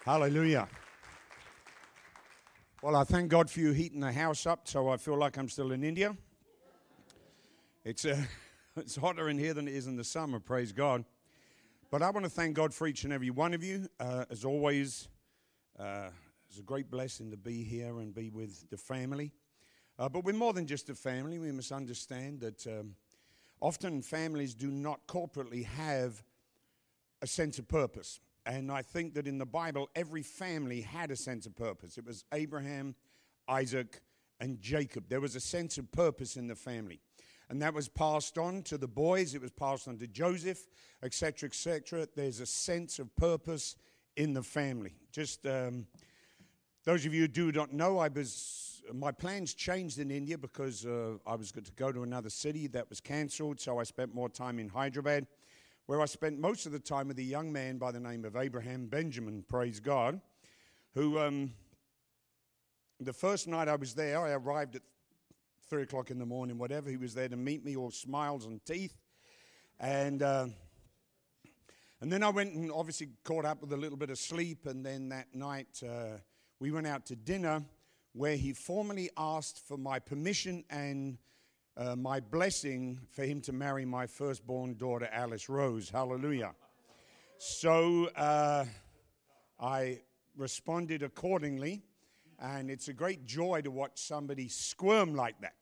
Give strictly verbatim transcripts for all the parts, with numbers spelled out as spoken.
Hallelujah. Well, I thank God for you heating the house up so I feel like I'm still in India. It's uh, it's hotter in here than it is in the summer, praise God. But I want to thank God for each and every one of you. Uh, as always, uh, it's a great blessing to be here and be with the family. Uh, but we're more than just a family. We must understand that um, often families do not corporately have a sense of purpose. And I think that in the Bible, every family had a sense of purpose. It was Abraham, Isaac, and Jacob. There was a sense of purpose in the family. And that was passed on to the boys. It was passed on to Joseph, et cetera, et cetera. There's a sense of purpose in the family. Just um, those of you who do not know, I was my plans changed in India because uh, I was going to go to another city that was cancelled. So I spent more time in Hyderabad, where I spent most of the time with a young man by the name of Abraham Benjamin, praise God, who um, the first night I was there, I arrived at three o'clock in the morning, whatever. He was there to meet me, all smiles and teeth. And uh, and then I went and obviously caught up with a little bit of sleep. And then that night uh, we went out to dinner where he formally asked for my permission and Uh, my blessing for him to marry my firstborn daughter, Alice Rose. Hallelujah. So uh, I responded accordingly, and it's a great joy to watch somebody squirm like that.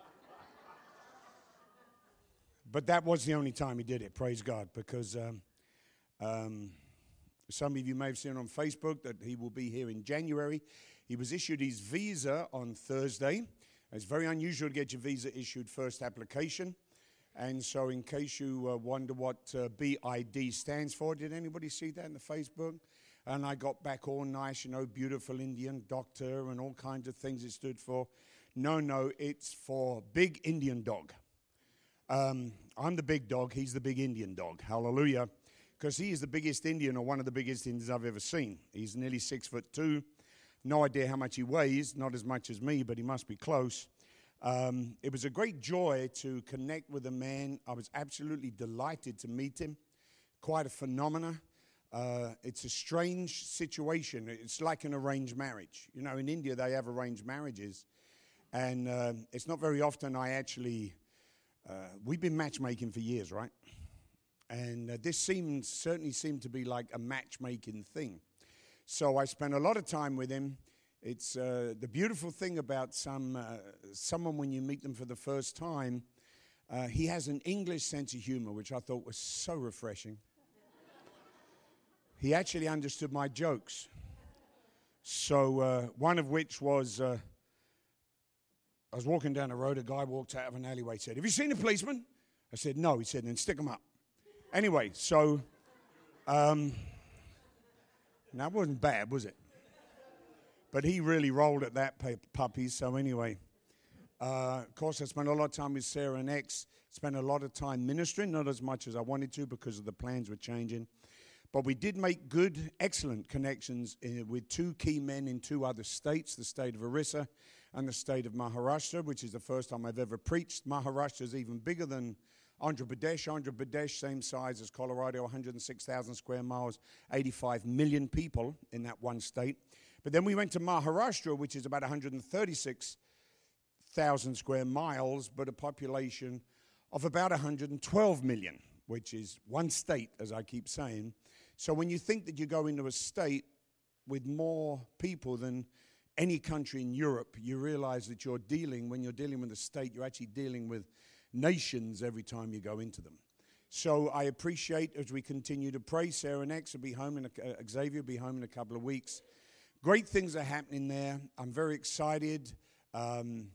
But that was the only time he did it, praise God, because um, um, some of you may have seen on Facebook that he will be here in January. He was issued his visa on Thursday. It's very unusual to get your visa issued first application. And so in case you uh, wonder what uh, B I D stands for, did anybody see that in the Facebook? And I got back all nice, you know, beautiful Indian doctor and all kinds of things it stood for. No, no, it's for big Indian dog. Um, I'm the big dog, he's the big Indian dog. Hallelujah. Because he is the biggest Indian, or one of the biggest Indians I've ever seen. He's nearly six foot two. No idea how much he weighs, not as much as me, but he must be close. Um, it was a great joy to connect with a man. I was absolutely delighted to meet him. Quite a phenomena. Uh, it's a strange situation. It's like an arranged marriage. You know, in India they have arranged marriages. And uh, it's not very often I actually, uh, we've been matchmaking for years, right? And uh, this seems, certainly seemed to be like a matchmaking thing. So I spent a lot of time with him. It's uh, the beautiful thing about some uh, someone when you meet them for the first time, uh, he has an English sense of humor, which I thought was so refreshing. He actually understood my jokes. So uh, one of which was, uh, I was walking down the road, a guy walked out of an alleyway, said, "Have you seen a policeman?" I said, "No." He said, "Then stick him up." Anyway, so... Um, That wasn't bad, was it? But he really rolled at that puppy. So anyway, uh, of course, I spent a lot of time with Sarah and X. Spent a lot of time ministering, not as much as I wanted to because of the plans were changing. But we did make good, excellent connections in, with two key men in two other states, the state of Orissa and the state of Maharashtra, which is the first time I've ever preached. Maharashtra is even bigger than Andhra Pradesh. Andhra Pradesh, same size as Colorado, one hundred six thousand square miles, eighty-five million people in that one state. But then we went to Maharashtra, which is about one hundred thirty-six thousand square miles, but a population of about one hundred twelve million, which is one state, as I keep saying. So when you think that you go into a state with more people than any country in Europe, you realize that you're dealing, when you're dealing with a state, you're actually dealing with nations every time you go into them. So I appreciate, as we continue to pray, Sarah and X will be home, in a, uh, Xavier will be home in a couple of weeks. Great things are happening there. I'm very excited. Um,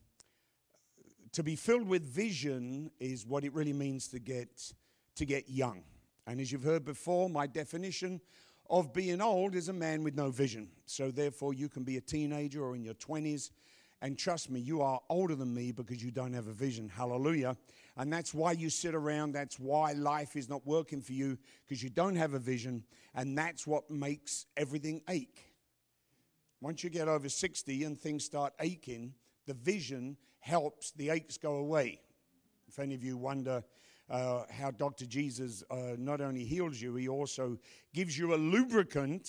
to be filled with vision is what it really means to get to get young. And as you've heard before, my definition of being old is a man with no vision. So therefore, you can be a teenager or in your twenties. And trust me, you are older than me because you don't have a vision. Hallelujah. And that's why you sit around. That's why life is not working for you, because you don't have a vision. And that's what makes everything ache. Once you get over sixty and things start aching, the vision helps the aches go away. If any of you wonder uh, how Doctor Jesus uh, not only heals you, he also gives you a lubricant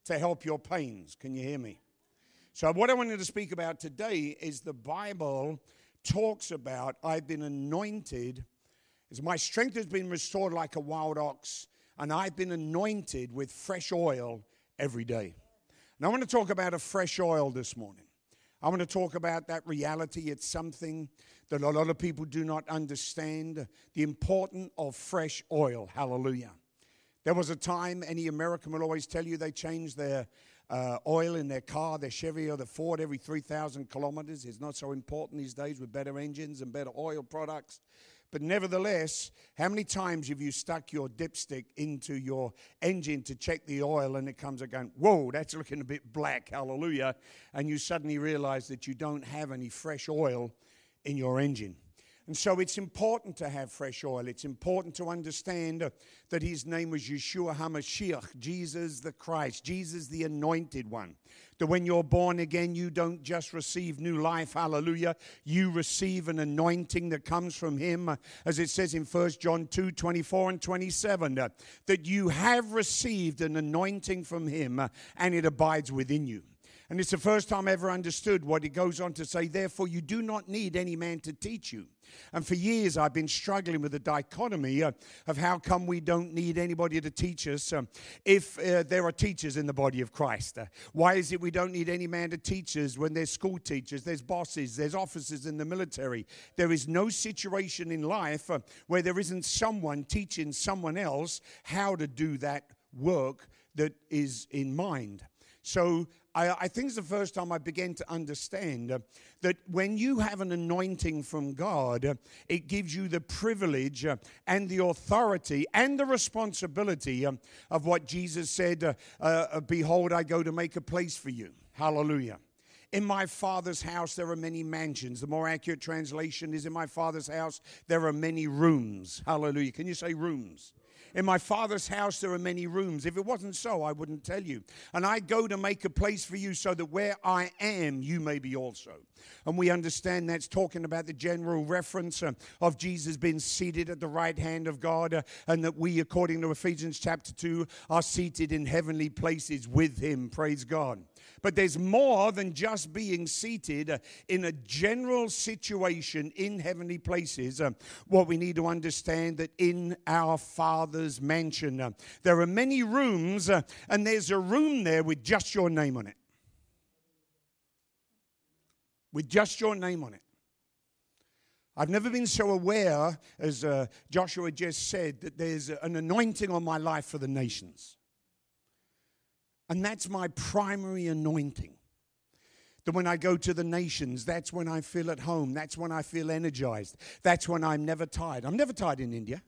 to help your pains. Can you hear me? So what I wanted to speak about today is the Bible talks about I've been anointed, as my strength has been restored like a wild ox, and I've been anointed with fresh oil every day. And I want to talk about a fresh oil this morning. I want to talk about that reality. It's something that a lot of people do not understand, the importance of fresh oil. Hallelujah. There was a time, any American will always tell you they changed their uh, oil in their car, their Chevy or the Ford every three thousand kilometers. It's not so important these days with better engines and better oil products. But nevertheless, how many times have you stuck your dipstick into your engine to check the oil and it comes again, whoa, that's looking a bit black, hallelujah, and you suddenly realize that you don't have any fresh oil in your engine. And so it's important to have fresh oil. It's important to understand uh, that his name was Yeshua HaMashiach, Jesus the Christ, Jesus the Anointed One. That when you're born again, you don't just receive new life, hallelujah. You receive an anointing that comes from him, uh, as it says in First John two, twenty-four and twenty-seven, uh, that you have received an anointing from him uh, and it abides within you. And it's the first time I ever understood what it goes on to say, therefore you do not need any man to teach you. And for years I've been struggling with the dichotomy uh, of how come we don't need anybody to teach us um, if uh, there are teachers in the body of Christ. Uh, why is it we don't need any man to teach us when there's school teachers, there's bosses, there's officers in the military? There is no situation in life uh, where there isn't someone teaching someone else how to do that work that is in mind. So I, I think it's the first time I began to understand uh, that when you have an anointing from God, uh, it gives you the privilege uh, and the authority and the responsibility um, of what Jesus said, uh, uh, behold, I go to make a place for you. Hallelujah. In my Father's house, there are many mansions. The more accurate translation is, in my Father's house, there are many rooms. Hallelujah. Can you say rooms? In my Father's house, there are many rooms. If it wasn't so, I wouldn't tell you. And I go to make a place for you so that where I am, you may be also. And we understand that's talking about the general reference uh, of Jesus being seated at the right hand of God, uh, and that we, according to Ephesians chapter two, are seated in heavenly places with him. Praise God. But there's more than just being seated uh, in a general situation in heavenly places. Uh, what we need to understand that in our Father's mansion, uh, there are many rooms, uh, and there's a room there with just your name on it. With just your name on it. I've never been so aware, as uh, Joshua just said, that there's an anointing on my life for the nations. And that's my primary anointing. That when I go to the nations, that's when I feel at home. That's when I feel energized. That's when I'm never tired. I'm never tired in India.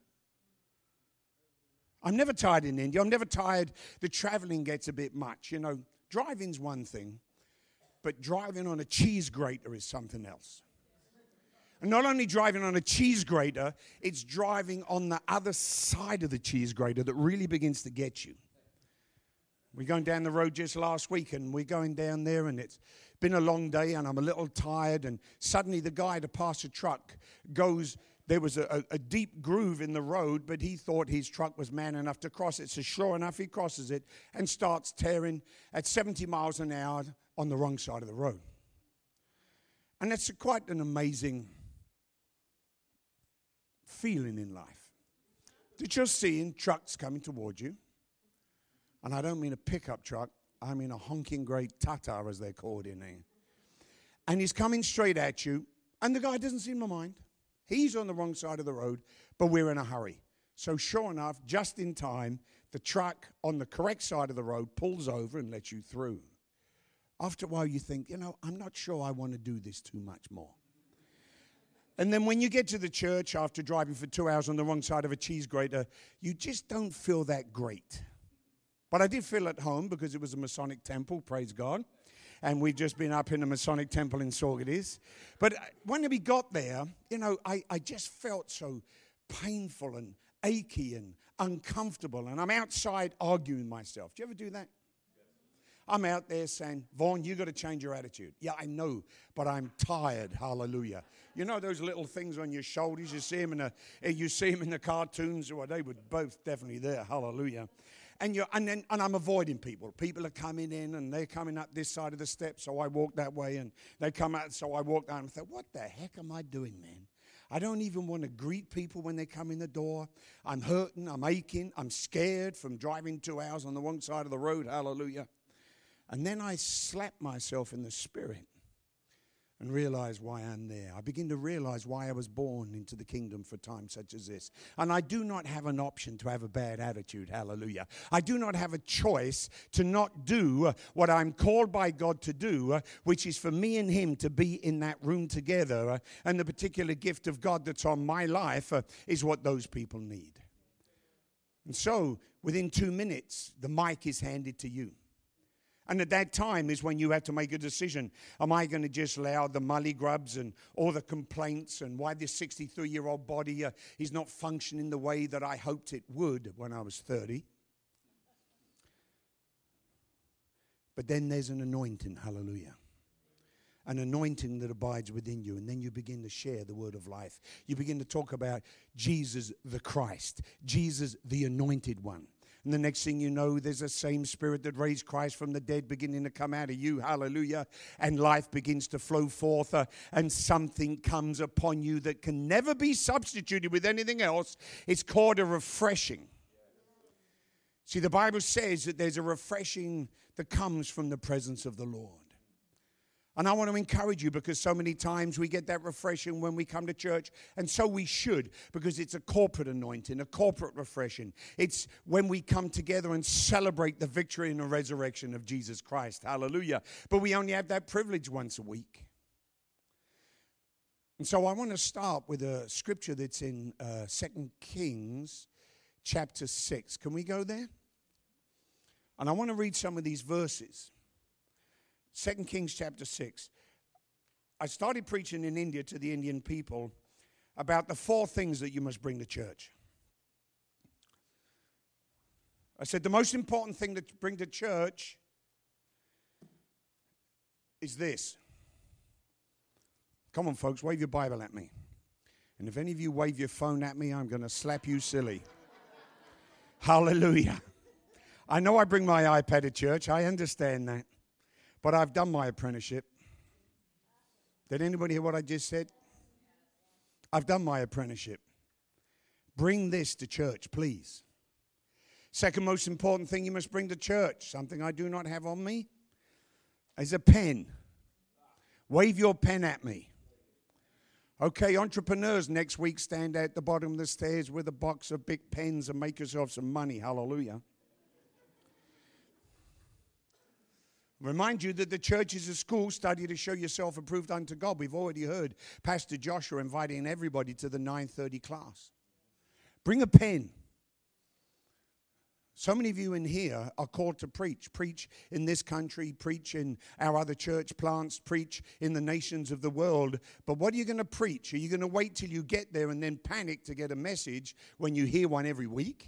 I'm never tired in India. I'm never tired. The traveling gets a bit much. You know, driving's one thing, but driving on a cheese grater is something else. And not only driving on a cheese grater, it's driving on the other side of the cheese grater that really begins to get you. We're going down the road just last week, and we're going down there, and it's been a long day, and I'm a little tired, and suddenly the guy to pass a truck goes, there was a, a deep groove in the road, but he thought his truck was man enough to cross it, so sure enough, he crosses it and starts tearing at seventy miles an hour on the wrong side of the road. And that's quite an amazing feeling in life, that you're seeing trucks coming towards you. And I don't mean a pickup truck. I mean a honking great Tata, as they're called in there. And he's coming straight at you, and the guy doesn't seem to mind. He's on the wrong side of the road, but we're in a hurry. So sure enough, just in time, the truck on the correct side of the road pulls over and lets you through. After a while, you think, you know, I'm not sure I want to do this too much more. And then when you get to the church after driving for two hours on the wrong side of a cheese grater, you just don't feel that great. But I did feel at home because it was a Masonic temple, praise God. And we've just been up in the Masonic temple in Saugerties. But when we got there, you know, I, I just felt so painful and achy and uncomfortable. And I'm outside arguing myself. Do you ever do that? I'm out there saying, Vaughn, you got to change your attitude. Yeah, I know, but I'm tired. Hallelujah. You know those little things on your shoulders? You see them in the, you see them in the cartoons, or they were both definitely there. Hallelujah. and you're and then and I'm avoiding people. People are coming in and they're coming up this side of the steps, so I walk that way, and they come out, so I walk down. And I thought, what the heck am I doing, man? I don't even want to greet people when they come in the door. I'm hurting, I'm aching, I'm scared from driving two hours on the wrong side of the road. Hallelujah. And then I slapped myself in the spirit and realize why I'm there. I begin to realize why I was born into the kingdom for times such as this. And I do not have an option to have a bad attitude. Hallelujah. I do not have a choice to not do what I'm called by God to do, which is for me and him to be in that room together. And the particular gift of God that's on my life is what those people need. And so within two minutes, the mic is handed to you. And at that time is when you have to make a decision. Am I going to just allow the mully grubs and all the complaints and why this sixty-three-year-old body uh, is not functioning the way that I hoped it would when I was thirty? But then there's an anointing, hallelujah. An anointing that abides within you. And then you begin to share the word of life. You begin to talk about Jesus the Christ, Jesus the anointed one. And the next thing you know, there's the same spirit that raised Christ from the dead beginning to come out of you. Hallelujah. And life begins to flow forth. Uh, and something comes upon you that can never be substituted with anything else. It's called a refreshing. See, the Bible says that there's a refreshing that comes from the presence of the Lord. And I want to encourage you, because so many times we get that refreshing when we come to church, and so we should, because it's a corporate anointing, a corporate refreshing. It's when we come together and celebrate the victory and the resurrection of Jesus Christ. Hallelujah. But we only have that privilege once a week. And so I want to start with a scripture that's in uh, Second Kings chapter six. Can we go there? And I want to read some of these verses. Second Kings chapter six. I started preaching in India to the Indian people about the four things that you must bring to church. I said the most important thing to bring to church is this. Come on, folks, wave your Bible at me. And if any of you wave your phone at me, I'm going to slap you silly. Hallelujah. I know I bring my iPad to church. I understand that. But I've done my apprenticeship. Did anybody hear what I just said? I've done my apprenticeship. Bring this to church, please. Second most important thing you must bring to church, something I do not have on me, is a pen. Wave your pen at me. Okay, entrepreneurs, next week stand at the bottom of the stairs with a box of big pens and make yourself some money. Hallelujah. Remind you that the church is a school. Study to show yourself approved unto God. We've already heard Pastor Joshua inviting everybody to the nine thirty class. Bring a pen. So many of you in here are called to preach. Preach in this country, preach in our other church plants, preach in the nations of the world. But what are you going to preach? Are you going to wait till you get there and then panic to get a message when you hear one every week?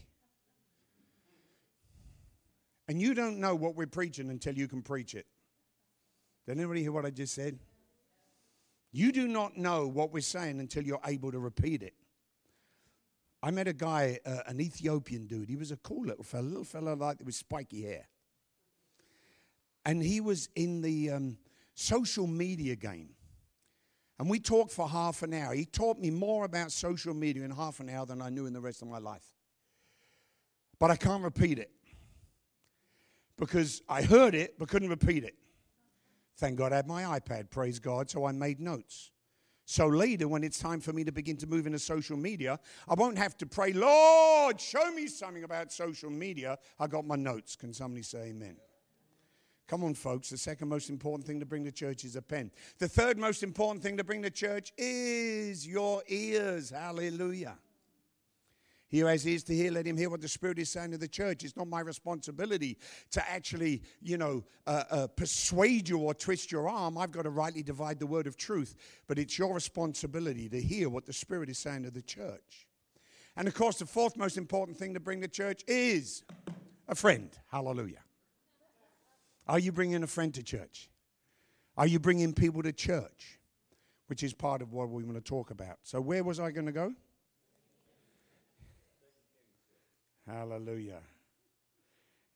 And you don't know what we're preaching until you can preach it. Did anybody hear what I just said? You do not know what we're saying until you're able to repeat it. I met a guy, uh, an Ethiopian dude. He was a cool little fella, little fella like with spiky hair. And he was in the um, social media game. And we talked for half an hour. He taught me more about social media in half an hour than I knew in the rest of my life. But I can't repeat it. Because I heard it, but couldn't repeat it. Thank God I had my iPad, praise God, so I made notes. So later, when it's time for me to begin to move into social media, I won't have to pray, Lord, show me something about social media. I got my notes. Can somebody say amen? Come on, folks. The second most important thing to bring to church is a pen. The third most important thing to bring to church is your ears. Hallelujah. He who has ears to hear, let him hear what the Spirit is saying to the church. It's not my responsibility to actually, you know, uh, uh, persuade you or twist your arm. I've got to rightly divide the word of truth. But it's your responsibility to hear what the Spirit is saying to the church. And, of course, the fourth most important thing to bring to church is a friend. Hallelujah. Are you bringing a friend to church? Are you bringing people to church? Which is part of what we want to talk about. So where was I going to go? Hallelujah.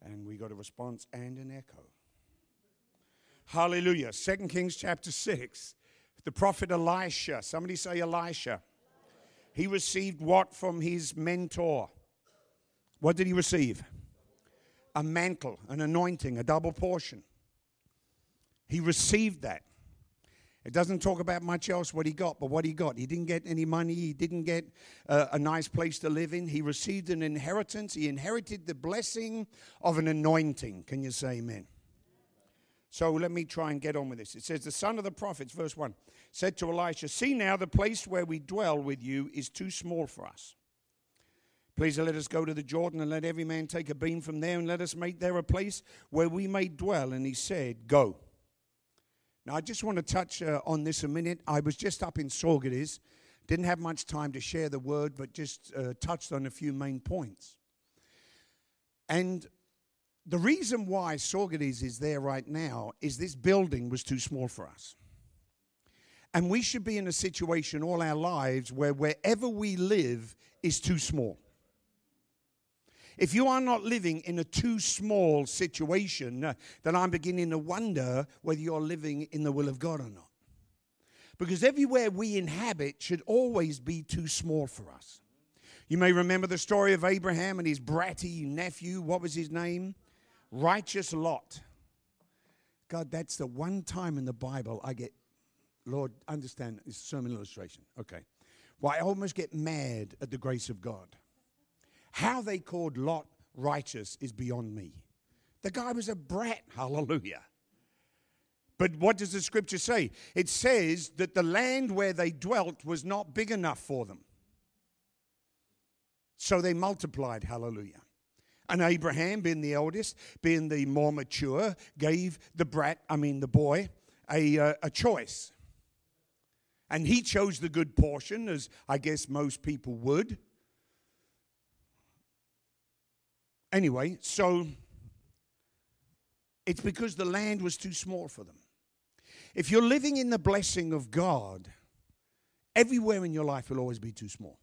And we got a response and an echo. Hallelujah. Second Kings chapter six. The prophet Elisha. Somebody say Elisha. He received what from his mentor? What did he receive? A mantle, an anointing, a double portion. He received that. It doesn't talk about much else what he got, but what he got. He didn't get any money. He didn't get uh, a nice place to live in. He received an inheritance. He inherited the blessing of an anointing. Can you say amen? So let me try and get on with this. It says, the son of the prophets, verse one, said to Elisha, see now, the place where we dwell with you is too small for us. Please let us go to the Jordan and let every man take a beam from there and let us make there a place where we may dwell. And he said, go. Now, I just want to touch uh, on this a minute. I was just up in Saugerties. Didn't have much time to share the word, but just uh, touched on a few main points. And the reason why Saugerties is there right now is this building was too small for us. And we should be in a situation all our lives where wherever we live is too small. If you are not living in a too small situation, uh, then I'm beginning to wonder whether you're living in the will of God or not. Because everywhere we inhabit should always be too small for us. You may remember the story of Abraham and his bratty nephew. What was his name? Righteous Lot. God, that's the one time in the Bible I get, Lord, understand, it's a sermon illustration. Okay. Well, I almost get mad at the grace of God. How they called Lot righteous is beyond me. The guy was a brat, hallelujah. But what does the scripture say? It says that the land where they dwelt was not big enough for them. So they multiplied, hallelujah. And Abraham, being the eldest, being the more mature, gave the brat, I mean the boy, a, uh, a choice. And he chose the good portion, as I guess most people would. Anyway, so it's because the land was too small for them. If you're living in the blessing of God, everywhere in your life will always be too small.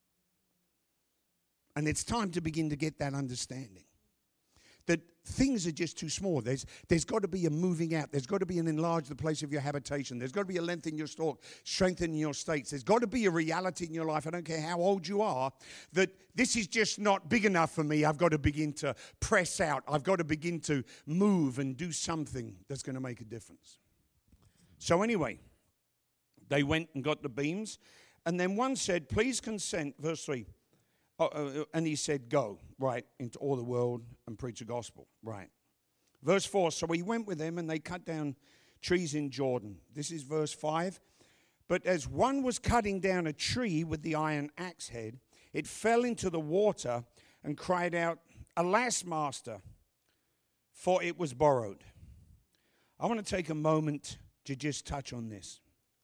And it's time to begin to get that understanding. That things are just too small. There's, there's got to be a moving out. There's got to be an enlarge the place of your habitation. There's got to be a length in your stalk, strengthen your states. There's got to be a reality in your life, I don't care how old you are, that this is just not big enough for me. I've got to begin to press out. I've got to begin to move and do something that's going to make a difference. So anyway, they went and got the beams. And then one said, please consent, verse three. Oh, uh, and he said, go, right, into all the world and preach the gospel, right. Verse four, so he went with them and they cut down trees in Jordan. This is verse five. But as one was cutting down a tree with the iron axe head, it fell into the water and cried out, alas, master, for it was borrowed. I want to take a moment to just touch on this.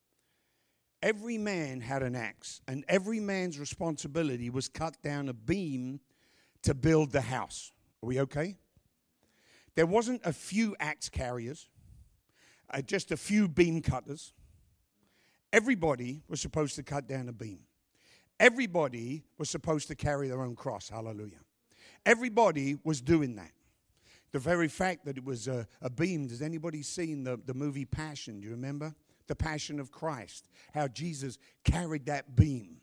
Every man had an axe, and every man's responsibility was cut down a beam to build the house. Are we okay? There wasn't a few axe carriers, uh, just a few beam cutters. Everybody was supposed to cut down a beam. Everybody was supposed to carry their own cross. Hallelujah. Everybody was doing that. The very fact that it was a, a beam, has anybody seen the, the movie Passion? Do you remember? The Passion of Christ, how Jesus carried that beam.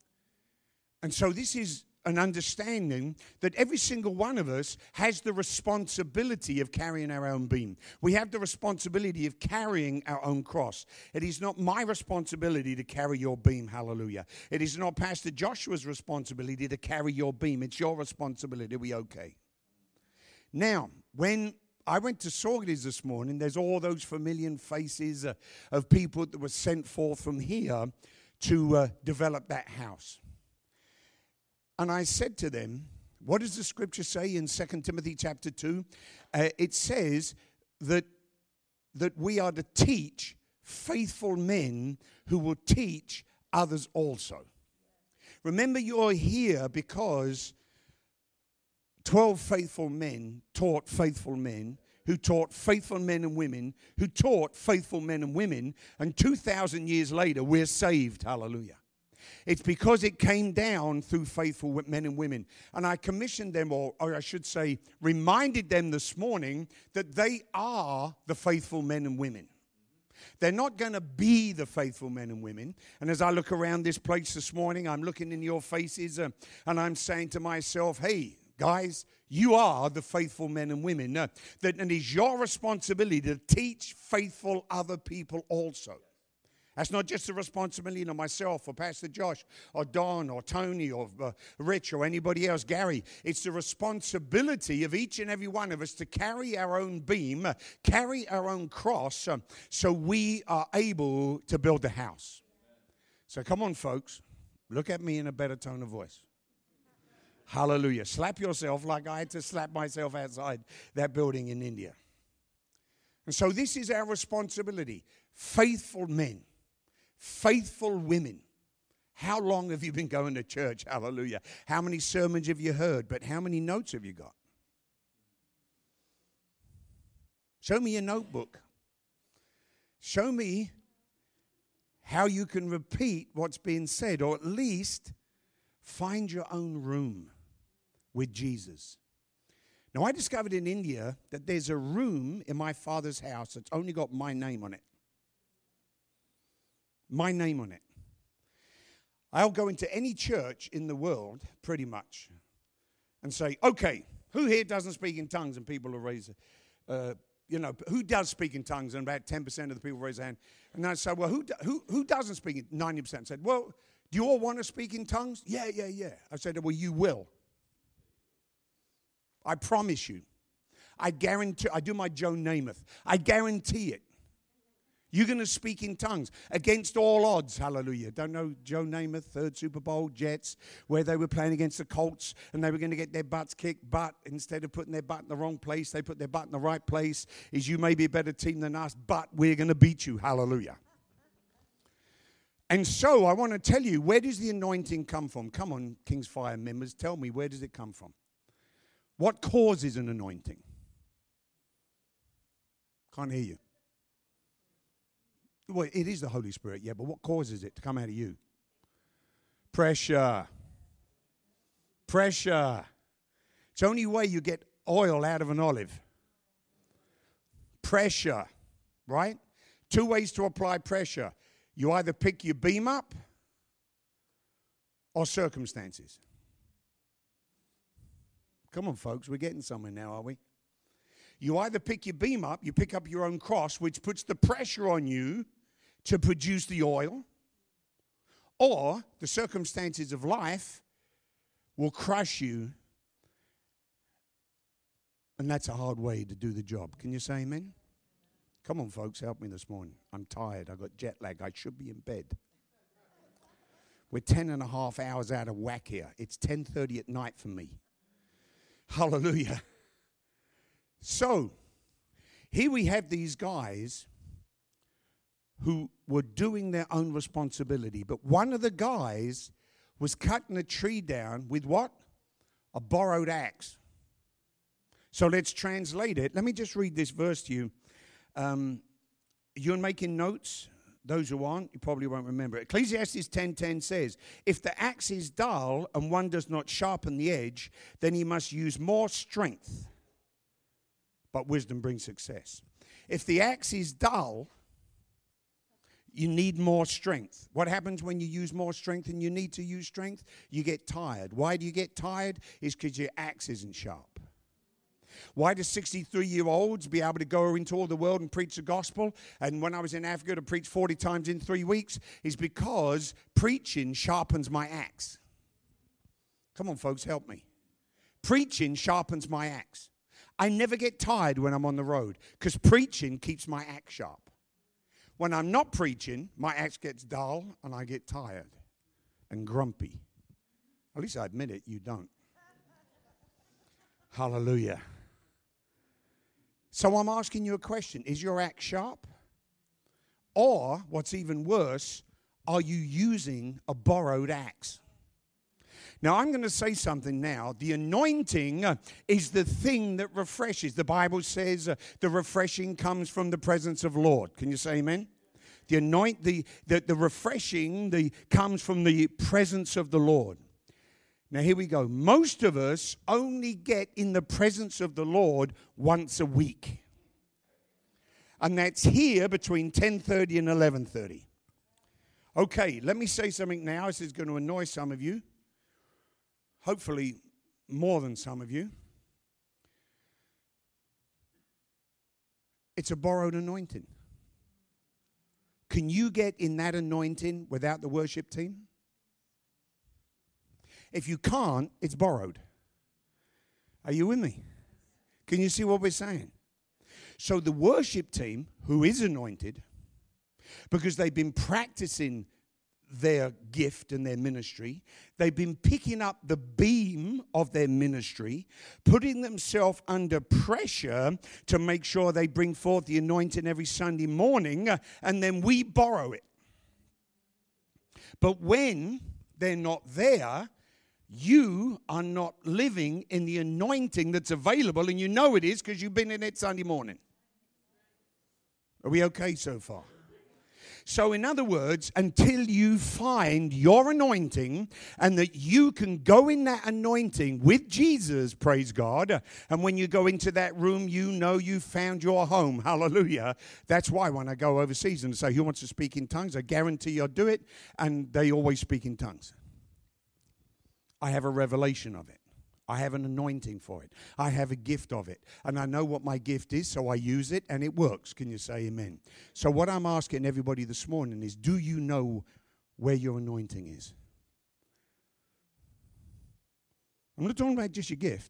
And so this is an understanding that every single one of us has the responsibility of carrying our own beam. We have the responsibility of carrying our own cross. It is not my responsibility to carry your beam, hallelujah. It is not Pastor Joshua's responsibility to carry your beam. It's your responsibility. Are we okay? Now, when I went to Saugerties this morning, there's all those familiar faces uh, of people that were sent forth from here to uh, develop that house. And I said to them, what does the scripture say in Second Timothy chapter two? Uh, it says that, that we are to teach faithful men who will teach others also. Remember, you're here because twelve faithful men taught faithful men, who taught faithful men and women, who taught faithful men and women, and two thousand years later, we're saved, hallelujah. It's because it came down through faithful men and women. And I commissioned them, or, or I should say, reminded them this morning that they are the faithful men and women. They're not going to be the faithful men and women. And as I look around this place this morning, I'm looking in your faces uh, and I'm saying to myself, hey, guys, you are the faithful men and women. Uh, that, and it's your responsibility to teach faithful other people also. That's not just the responsibility of myself or Pastor Josh or Don or Tony or uh, Rich or anybody else, Gary. It's the responsibility of each and every one of us to carry our own beam, uh, carry our own cross, um, so we are able to build the house. So come on, folks. Look at me in a better tone of voice. Hallelujah. Slap yourself like I had to slap myself outside that building in India. And so this is our responsibility. Faithful men. Faithful women. How long have you been going to church? Hallelujah. How many sermons have you heard? But how many notes have you got? Show me your notebook. Show me how you can repeat what's being said, or at least find your own room with Jesus. Now, I discovered in India that there's a room in my father's house that's only got my name on it. My name on it. I'll go into any church in the world, pretty much, and say, okay, who here doesn't speak in tongues? And people will raise, uh, you know, who does speak in tongues? And about ten percent of the people raise their hand. And I say, well, who who who doesn't speak in ninety percent? I said, well, do you all want to speak in tongues? Yeah, yeah, yeah. I said, well, you will. I promise you. I guarantee, I do my Joe Namath. I guarantee it. You're going to speak in tongues against all odds. Hallelujah. Don't know Joe Namath, third Super Bowl, Jets, where they were playing against the Colts and they were going to get their butts kicked. But instead of putting their butt in the wrong place, they put their butt in the right place. Is you may be a better team than us, but we're going to beat you. Hallelujah. And so I want to tell you, where does the anointing come from? Come on, King's Fire members, tell me, where does it come from? What causes an anointing? Can't hear you. Well, it is the Holy Spirit, yeah, but what causes it to come out of you? Pressure. Pressure. It's the only way you get oil out of an olive. Pressure, right? Two ways to apply pressure. You either pick your beam up or circumstances. Come on, folks, we're getting somewhere now, are we? You either pick your beam up, you pick up your own cross, which puts the pressure on you to produce the oil, or the circumstances of life will crush you, and that's a hard way to do the job. Can you say amen? Come on, folks, help me this morning. I'm tired. I've got jet lag. I should be in bed. We're ten and a half hours out of whack here. It's ten thirty at night for me. Hallelujah. So, here we have these guys who were doing their own responsibility. But one of the guys was cutting a tree down with what? A borrowed axe. So let's translate it. Let me just read this verse to you. Um, you're making notes? Those who aren't, you probably won't remember it. Ecclesiastes ten ten says, if the axe is dull and one does not sharpen the edge, then he must use more strength. But wisdom brings success. If the axe is dull, you need more strength. What happens when you use more strength and you need to use strength? You get tired. Why do you get tired? It's because your axe isn't sharp. Why do sixty-three-year-olds be able to go into all the world and preach the gospel? And when I was in Africa to preach forty times in three weeks, is because preaching sharpens my axe. Come on, folks, help me. Preaching sharpens my axe. I never get tired when I'm on the road because preaching keeps my axe sharp. When I'm not preaching, my axe gets dull and I get tired and grumpy. At least I admit it, you don't. Hallelujah. So I'm asking you a question. Is your axe sharp? Or, what's even worse, are you using a borrowed axe? Now, I'm going to say something now. The anointing uh, is the thing that refreshes. The Bible says uh, the refreshing comes from the presence of the Lord. Can you say amen? The anoint, the, the, the refreshing the, comes from the presence of the Lord. Now, here we go. Most of us only get in the presence of the Lord once a week. And that's here between ten thirty and eleven thirty. Okay, let me say something now. This is going to annoy some of you. Hopefully, more than some of you. It's a borrowed anointing. Can you get in that anointing without the worship team? If you can't, it's borrowed. Are you with me? Can you see what we're saying? So the worship team, who is anointed, because they've been practicing their gift and their ministry, they've been picking up the beam of their ministry, putting themselves under pressure to make sure they bring forth the anointing every Sunday morning, and then we borrow it. But when they're not there, you are not living in the anointing that's available, and you know it is because you've been in it Sunday morning. Are we okay so far? So in other words, until you find your anointing and that you can go in that anointing with Jesus, praise God, and when you go into that room, you know you found your home. Hallelujah. That's why when I go overseas and say, who wants to speak in tongues? I guarantee I'll do it, and they always speak in tongues. I have a revelation of it. I have an anointing for it. I have a gift of it. And I know what my gift is, so I use it, and it works. Can you say amen? So what I'm asking everybody this morning is, do you know where your anointing is? I'm not talking about just your gift.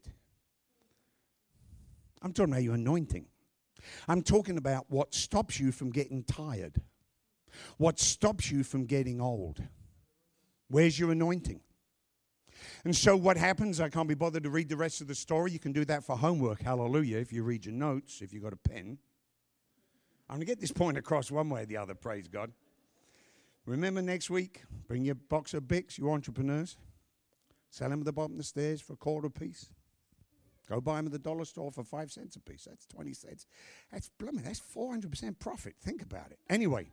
I'm talking about your anointing. I'm talking about what stops you from getting tired. What stops you from getting old. Where's your anointing? And so what happens, I can't be bothered to read the rest of the story. You can do that for homework, hallelujah, if you read your notes, if you've got a pen. I'm going to get this point across one way or the other, praise God. Remember next week, bring your box of Bics, you entrepreneurs. Sell them at the bottom of the stairs for a quarter apiece. Go buy them at the dollar store for five cents a piece. That's twenty cents. That's, blooming, that's four hundred percent profit. Think about it. Anyway,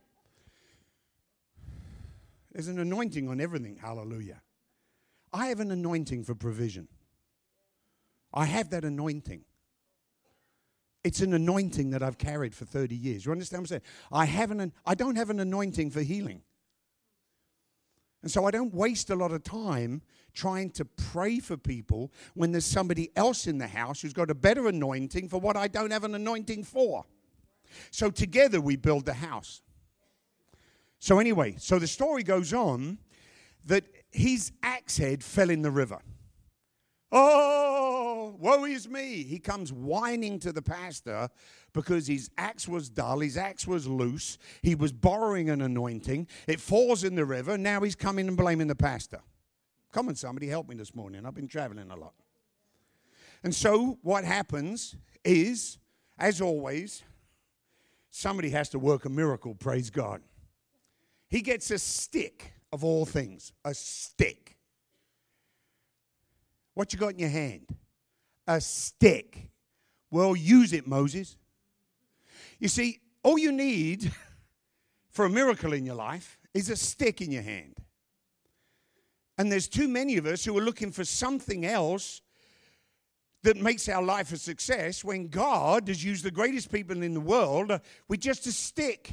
there's an anointing on everything, hallelujah. I have an anointing for provision. I have that anointing. It's an anointing that I've carried for thirty years. You understand what I'm saying? I haven't. I don't have an anointing for healing. And so I don't waste a lot of time trying to pray for people when there's somebody else in the house who's got a better anointing for what I don't have an anointing for. So together we build the house. So anyway, so the story goes on that his axe head fell in the river. Oh, woe is me. He comes whining to the pastor because his axe was dull, his axe was loose, he was borrowing an anointing, it falls in the river, now he's coming and blaming the pastor. Come on, somebody, help me this morning. I've been traveling a lot. And so what happens is, as always, somebody has to work a miracle, praise God. He gets a stick. Of all things, a stick. What you got in your hand? A stick. Well, use it, Moses. You see, all you need for a miracle in your life is a stick in your hand. And there's too many of us who are looking for something else that makes our life a success when God has used the greatest people in the world with just a stick.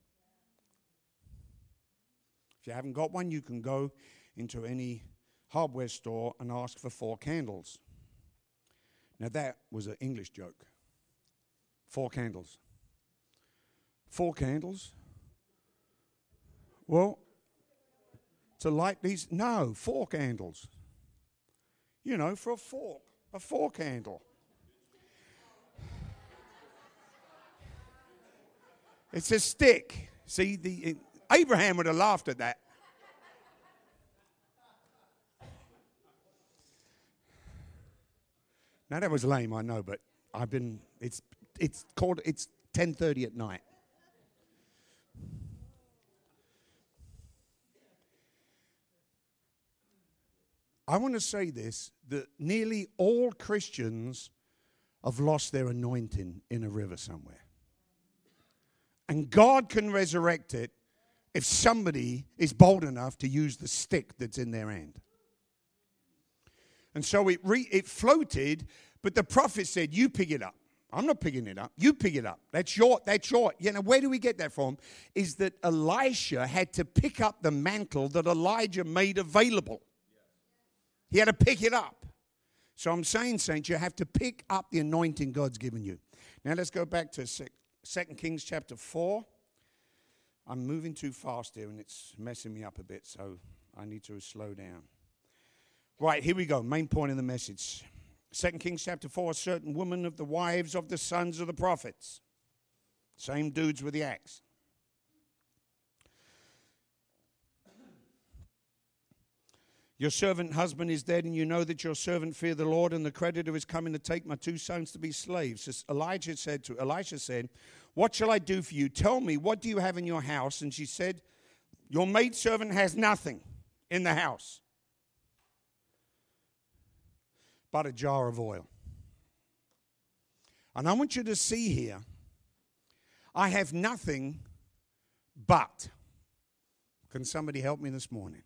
If you haven't got one, you can go into any hardware store and ask for four candles. Now that was an English joke. Four candles. Four candles? Well, to light these, no, four candles. You know, for a fork, a four candle. It's a stick. See, the it, Abraham would have laughed at that. Now that was lame, I know, but I've been. It's it's called. It's ten thirty at night. I want to say this: that nearly all Christians have lost their anointing in a river somewhere, and God can resurrect it if somebody is bold enough to use the stick that's in their hand. And so it re, it floated, but the prophet said, you pick it up. I'm not picking it up. You pick it up. That's your, that's your. You know, where do we get that from? Is that Elisha had to pick up the mantle that Elijah made available. He had to pick it up. So I'm saying, saints, you have to pick up the anointing God's given you. Now let's go back to Second Kings chapter four. I'm moving too fast here and it's messing me up a bit, so I need to slow down. Right, here we go. Main point of the message. Second Kings chapter four, a certain woman of the wives of the sons of the prophets. Same dudes with the axe. Your servant husband is dead, and you know that your servant feared the Lord, and the creditor is coming to take my two sons to be slaves. So Elijah said to Elisha said, what shall I do for you? Tell me, what do you have in your house? And she said, your maidservant has nothing in the house but a jar of oil. And I want you to see here, I have nothing but. Can somebody help me this morning?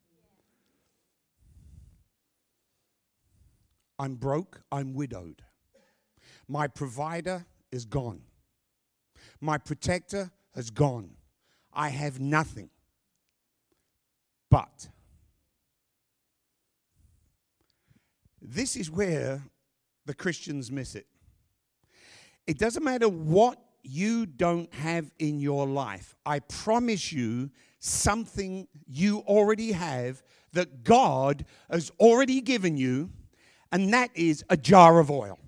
I'm broke, I'm widowed. My provider is gone. My protector has gone. I have nothing but. This is where the Christians miss it. It doesn't matter what you don't have in your life. I promise you something you already have that God has already given you, and that is a jar of oil.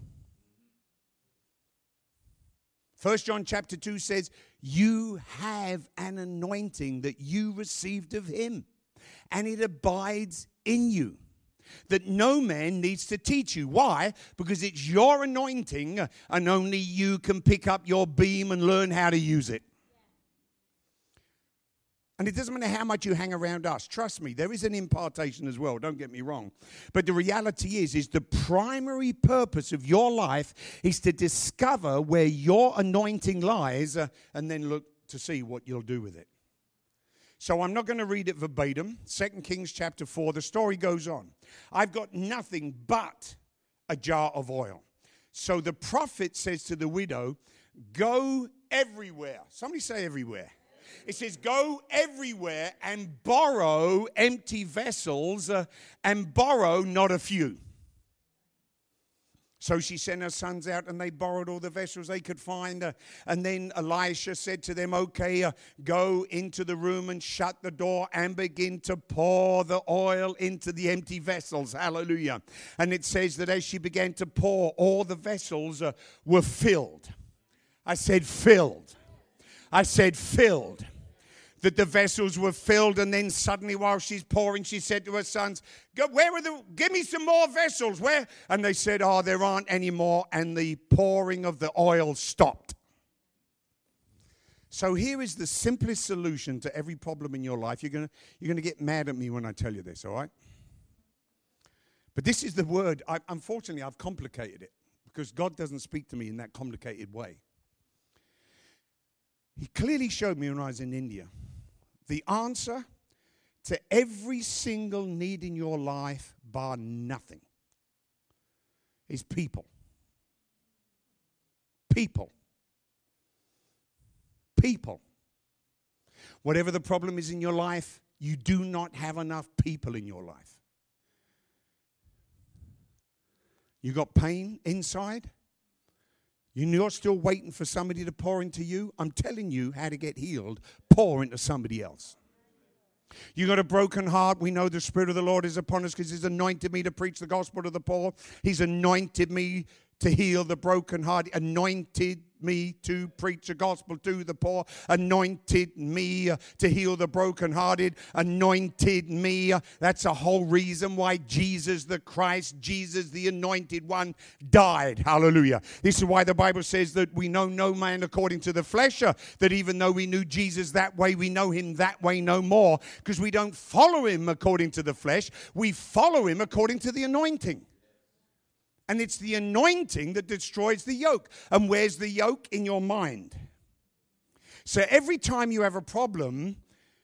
First John chapter two says, you have an anointing that you received of him, and it abides in you, that no man needs to teach you. Why? Because it's your anointing, and only you can pick up your beam and learn how to use it. And it doesn't matter how much you hang around us. Trust me, there is an impartation as well. Don't get me wrong. But the reality is, is the primary purpose of your life is to discover where your anointing lies uh, and then look to see what you'll do with it. So I'm not going to read it verbatim. Second Kings chapter four, the story goes on. I've got nothing but a jar of oil. So the prophet says to the widow, go everywhere. Somebody say everywhere. It says, go everywhere and borrow empty vessels uh, and borrow not a few. So she sent her sons out and they borrowed all the vessels they could find. Uh, and then Elisha said to them, okay, uh, go into the room and shut the door and begin to pour the oil into the empty vessels. Hallelujah. And it says that as she began to pour, all the vessels uh, were filled. I said filled. I said filled. That the vessels were filled, and then suddenly while she's pouring, she said to her sons, Go, where are the, give me some more vessels, where? And they said, oh, there aren't any more, and the pouring of the oil stopped. So here is the simplest solution to every problem in your life. You're going you're gonna get mad at me when I tell you this, all right? But this is the word. I, unfortunately, I've complicated it because God doesn't speak to me in that complicated way. He clearly showed me when I was in India the answer to every single need in your life, bar nothing, is people. People. People. Whatever the problem is in your life, you do not have enough people in your life. You got pain inside? You're still waiting for somebody to pour into you? I'm telling you how to get healed. Pour into somebody else. You got a broken heart. We know the Spirit of the Lord is upon us because he's anointed me to preach the gospel to the poor. He's anointed me to heal the broken heart. Anointed me to preach the gospel to the poor. Anointed me uh, to heal the brokenhearted. Anointed me. Uh, that's the whole reason why Jesus the Christ, Jesus the anointed one, died. Hallelujah. This is why the Bible says that we know no man according to the flesh, uh, that even though we knew Jesus that way, we know him that way no more, because we don't follow him according to the flesh. We follow him according to the anointing. And it's the anointing that destroys the yoke. And where's the yoke? In your mind. So every time you have a problem,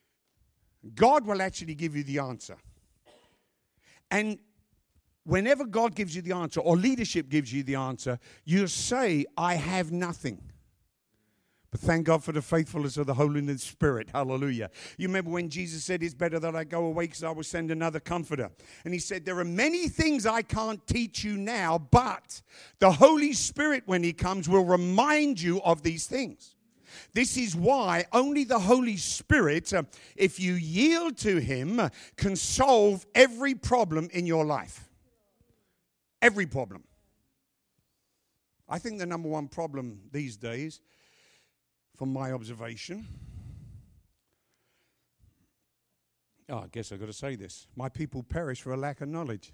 God will actually give you the answer. And whenever God gives you the answer, or leadership gives you the answer, you say, I have nothing. But thank God for the faithfulness of the Holy Spirit. Hallelujah. You remember when Jesus said, it's better that I go away because I will send another comforter. And he said, there are many things I can't teach you now, but the Holy Spirit, when he comes, will remind you of these things. This is why only the Holy Spirit, uh, if you yield to him, uh, can solve every problem in your life. Every problem. I think the number one problem these days, from my observation, oh, I guess I've got to say this. My people perish for a lack of knowledge.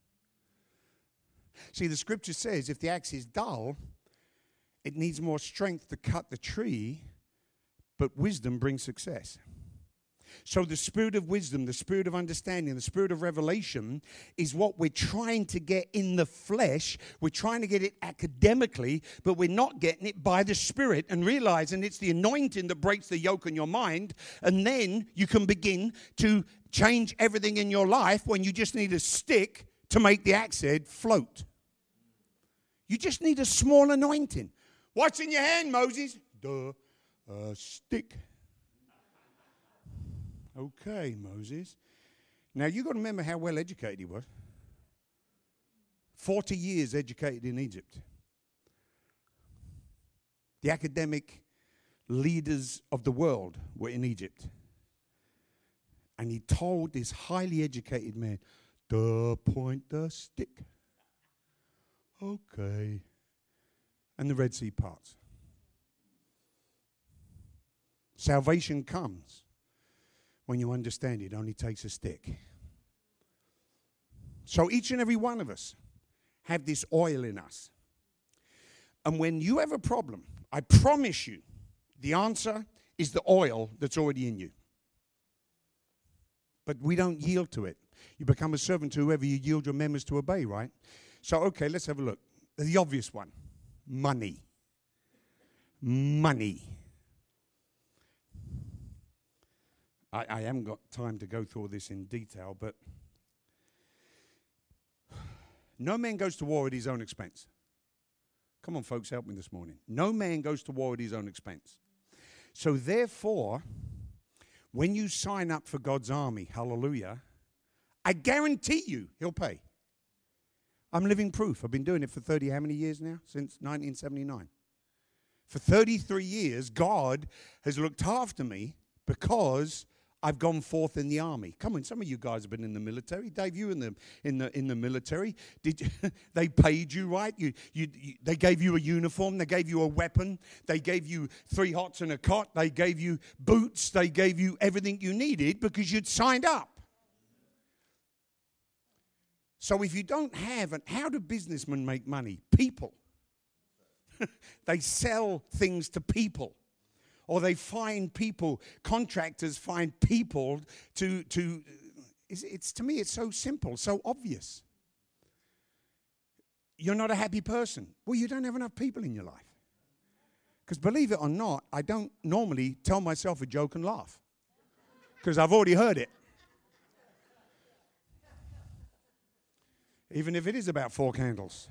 See, the scripture says if the axe is dull, it needs more strength to cut the tree, but wisdom brings success. So the spirit of wisdom, the spirit of understanding, the spirit of revelation is what we're trying to get in the flesh. We're trying to get it academically, but we're not getting it by the Spirit and realizing it's the anointing that breaks the yoke in your mind. And then you can begin to change everything in your life when you just need a stick to make the axe head float. You just need a small anointing. What's in your hand, Moses? Duh, a stick. Okay, Moses. Now, you've got to remember how well educated he was. forty years educated in Egypt. The academic leaders of the world were in Egypt. And he told this highly educated man, "Duh, point the stick." Okay. And the Red Sea parts. Salvation comes when you understand it only takes a stick. So each and every one of us have this oil in us. And when you have a problem, I promise you, the answer is the oil that's already in you. But we don't yield to it. You become a servant to whoever you yield your members to obey, right? So, okay, let's have a look. The obvious one, money. Money. I, I haven't got time to go through all this in detail, but no man goes to war at his own expense. Come on, folks, help me this morning. No man goes to war at his own expense. So therefore, when you sign up for God's army, hallelujah, I guarantee you he'll pay. I'm living proof. I've been doing it for thirty, how many years now? Since nineteen seventy-nine. For thirty-three years, God has looked after me because I've gone forth in the army. Come on, some of you guys have been in the military. Dave, you in the in the in the military. Did you, they paid you, right? You, you you they gave you a uniform, they gave you a weapon, they gave you three hots and a cot, they gave you boots, they gave you everything you needed because you'd signed up. So if you don't have, and how do businessmen make money? People. They sell things to people. Or they find people, contractors find people to, to it's, it's to me, it's so simple, so obvious. You're not a happy person. Well, you don't have enough people in your life. Because believe it or not, I don't normally tell myself a joke and laugh. Because I've already heard it. Even if it is about four candles.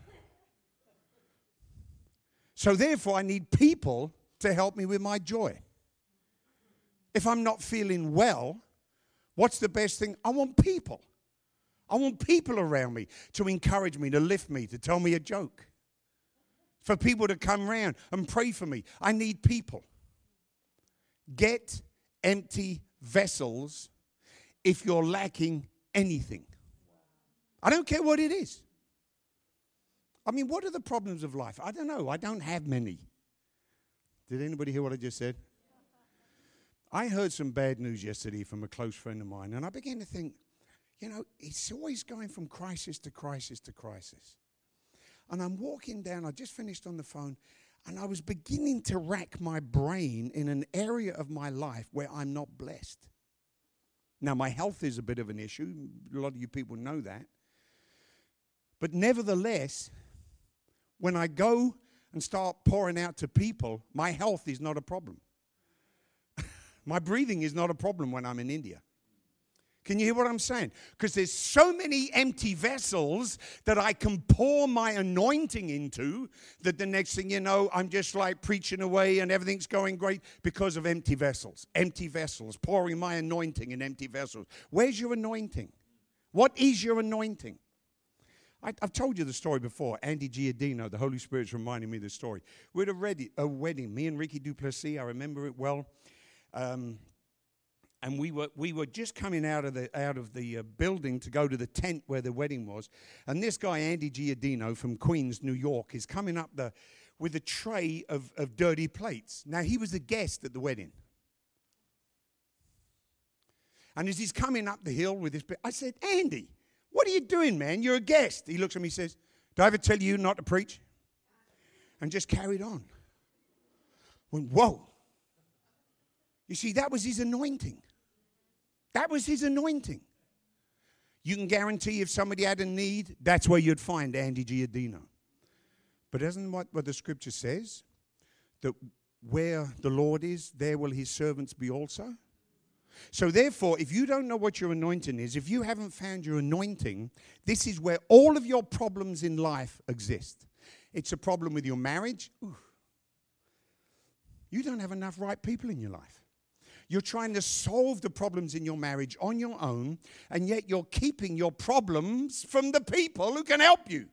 So therefore, I need people to help me with my joy. If I'm not feeling well, what's the best thing? I want people. I want people around me to encourage me, to lift me, to tell me a joke. For people to come around and pray for me. I need people. Get empty vessels if you're lacking anything. I don't care what it is. I mean, what are the problems of life? I don't know. I don't have many. Did anybody hear what I just said? I heard some bad news yesterday from a close friend of mine, and I began to think, you know, it's always going from crisis to crisis to crisis. And I'm walking down, I just finished on the phone, and I was beginning to rack my brain in an area of my life where I'm not blessed. Now, my health is a bit of an issue. A lot of you people know that. But nevertheless, when I go and start pouring out to people, my health is not a problem. My breathing is not a problem when I'm in India. Can you hear what I'm saying? Because there's so many empty vessels that I can pour my anointing into that the next thing you know, I'm just like preaching away and everything's going great because of empty vessels. Empty vessels, pouring my anointing in empty vessels. Where's your anointing? What is your anointing? I, I've told you the story before. Andy Giardino, the Holy Spirit's reminding me of the story. We're at a, ready, a wedding, me and Ricky Duplessis, I remember it well. Um... And we were we were just coming out of the out of the uh, building to go to the tent where the wedding was, and this guy Andy Giardino from Queens, New York, is coming up the with a tray of, of dirty plates. Now he was a guest at the wedding, and as he's coming up the hill with his, I said, Andy, what are you doing, man? You're a guest. He looks at me and says, did I ever tell you not to preach? And just carried on. Went, whoa. You see, that was his anointing. That was his anointing. You can guarantee if somebody had a need, that's where you'd find Andy Giardino. But isn't what, what the scripture says? That where the Lord is, there will his servants be also. So therefore, if you don't know what your anointing is, if you haven't found your anointing, this is where all of your problems in life exist. It's a problem with your marriage. Ooh. You don't have enough right people in your life. You're trying to solve the problems in your marriage on your own, and yet you're keeping your problems from the people who can help you.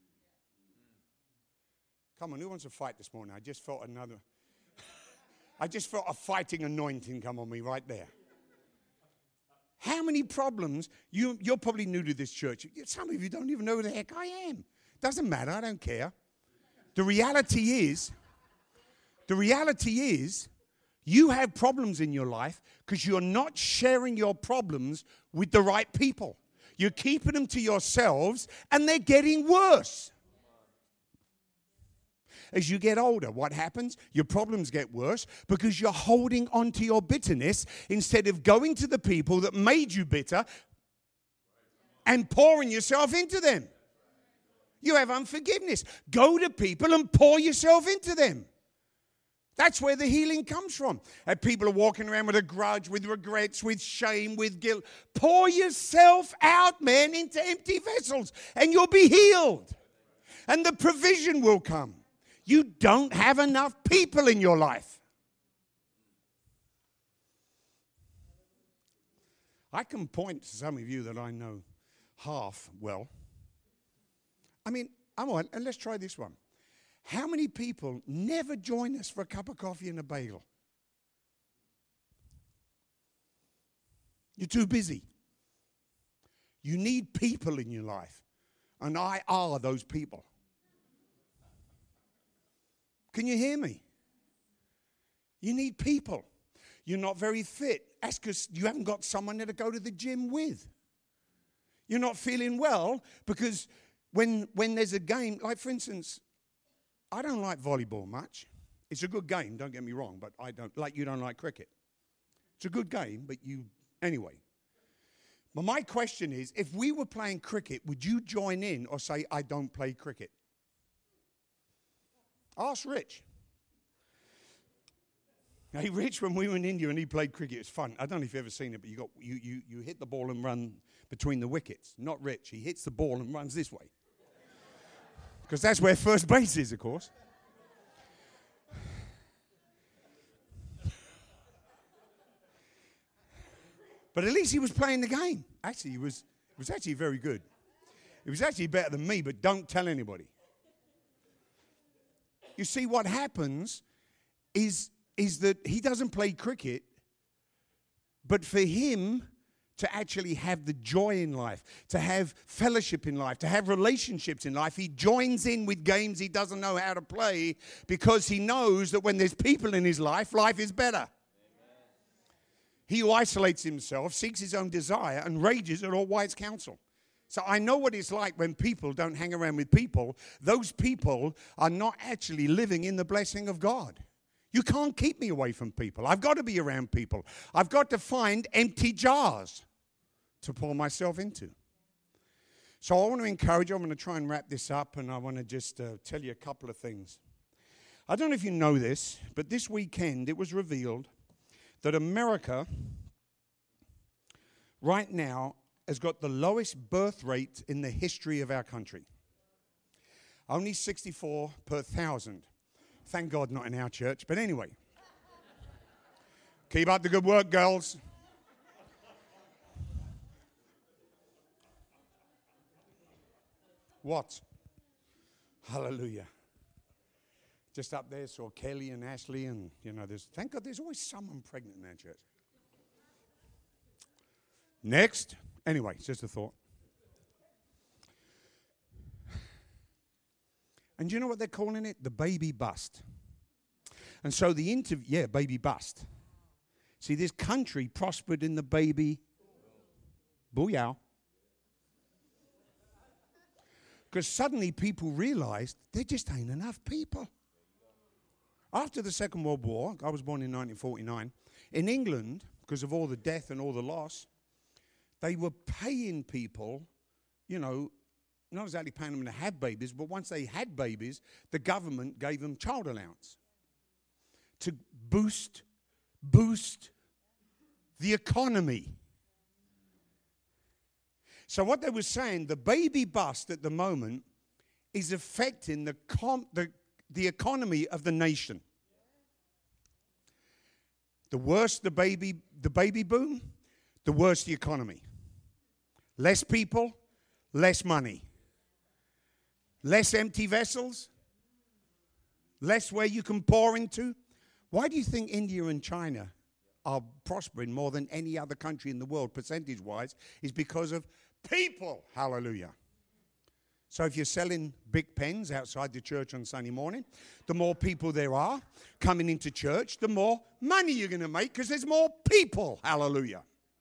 Come on, who wants to fight this morning? I just felt another, I just felt a fighting anointing come on me right there. How many problems, you, you're probably new to this church. Some of you don't even know who the heck I am. Doesn't matter, I don't care. The reality is, the reality is, you have problems in your life because you're not sharing your problems with the right people. You're keeping them to yourselves, and they're getting worse. As you get older, what happens? Your problems get worse because you're holding on to your bitterness instead of going to the people that made you bitter and pouring yourself into them. You have unforgiveness. Go to people and pour yourself into them. That's where the healing comes from. And people are walking around with a grudge, with regrets, with shame, with guilt. Pour yourself out, man, into empty vessels, and you'll be healed. And the provision will come. You don't have enough people in your life. I can point to some of you that I know half well. I mean, I'm on, and let's try this one. How many people never join us for a cup of coffee and a bagel? You're too busy. You need people in your life. And I are those people. Can you hear me? You need people. You're not very fit. That's because you haven't got someone there to go to the gym with. You're not feeling well because when, when there's a game, like for instance, I don't like volleyball much. It's a good game, don't get me wrong, but I don't, like you don't like cricket. It's a good game, but you, anyway. But my question is, if we were playing cricket, would you join in or say, I don't play cricket? Ask Rich. Hey, Rich, when we were in India and he played cricket, it was fun. I don't know if you've ever seen it, but you got you you you hit the ball and run between the wickets. Not Rich. He hits the ball and runs this way. Because that's where first base is, of course. But at least he was playing the game. Actually, he was, it was actually very good. It was actually better than me, but don't tell anybody. You see, what happens is, is that he doesn't play cricket, but for him to actually have the joy in life, to have fellowship in life, to have relationships in life, he joins in with games he doesn't know how to play because he knows that when there's people in his life, life is better. Amen. He who isolates himself seeks his own desire and rages at all wise counsel. So I know what it's like when people don't hang around with people. Those people are not actually living in the blessing of God. You can't keep me away from people. I've got to be around people. I've got to find empty jars to pour myself into. So I want to encourage you. I'm going to try and wrap this up, and I want to just uh, tell you a couple of things. I don't know if you know this, but this weekend it was revealed that America right now has got the lowest birth rate in the history of our country. Only sixty-four per thousand. Thank God not in our church, but anyway. Keep up the good work, girls. What? Hallelujah. Just up there saw Kelly and Ashley, and you know, there's thank God there's always someone pregnant in our church. Next. Anyway, it's just a thought. And you know what they're calling it? The baby bust. And so the interview, yeah, baby bust. See, this country prospered in the baby booyah. Because suddenly people realized there just ain't enough people. After the Second World War, I was born in nineteen forty-nine, in England, because of all the death and all the loss, they were paying people, you know, not exactly paying them to have babies, but once they had babies, the government gave them child allowance to boost, boost the economy. So what they were saying, the baby bust at the moment is affecting the com- the, the economy of the nation. The worse the baby, the baby boom, the worse the economy. Less people, less money. Less empty vessels, less where you can pour into. Why do you think India and China are prospering more than any other country in the world, percentage-wise? Is because of people. Hallelujah. So if you're selling big pens outside the church on Sunday morning, the more people there are coming into church, the more money you're going to make because there's more people. Hallelujah.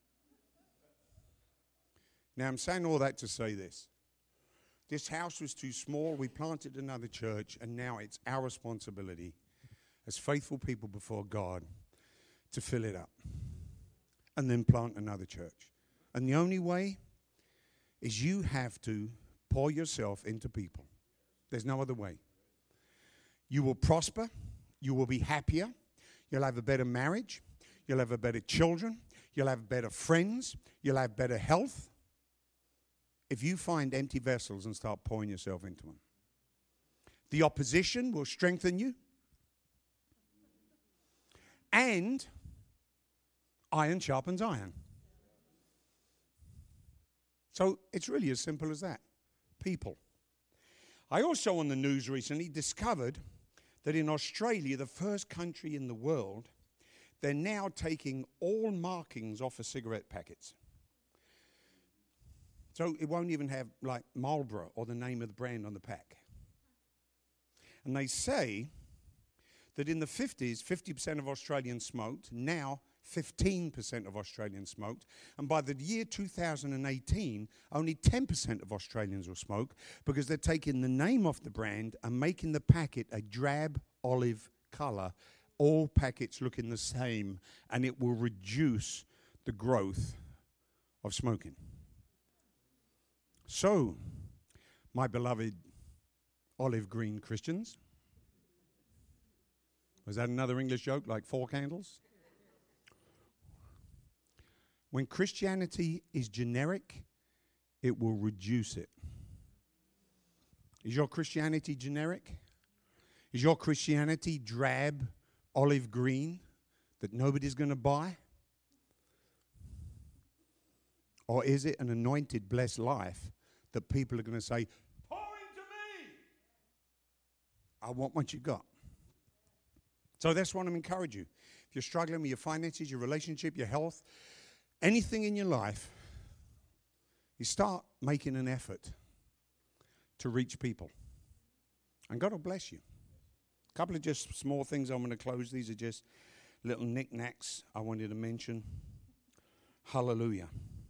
Now, I'm saying all that to say this. This house was too small. We planted another church, and now it's our responsibility as faithful people before God to fill it up and then plant another church. And the only way is you have to pour yourself into people. There's no other way. You will prosper. You will be happier. You'll have a better marriage. You'll have a better children. You'll have better friends. You'll have better health. If you find empty vessels and start pouring yourself into them. The opposition will strengthen you. And iron sharpens iron. So it's really as simple as that. People. I also on the news recently discovered that in Australia, the first country in the world, they're now taking all markings off of cigarette packets. So it won't even have like Marlboro or the name of the brand on the pack. And they say that in the fifties, fifty percent of Australians smoked. Now, fifteen percent of Australians smoked. And by the year two thousand eighteen, only ten percent of Australians will smoke because they're taking the name off the brand and making the packet a drab olive colour. All packets looking the same, and it will reduce the growth of smoking. So, my beloved olive green Christians, was that another English joke, like four candles? When Christianity is generic, it will reduce it. Is your Christianity generic? Is your Christianity drab, olive green, that nobody's going to buy? Or is it an anointed, blessed life that people are going to say, pour into me? I want what you got. So that's what I'm encouraging you. If you're struggling with your finances, your relationship, your health, anything in your life, you start making an effort to reach people. And God will bless you. A couple of just small things I'm going to close. These are just little knickknacks I wanted to mention. Hallelujah.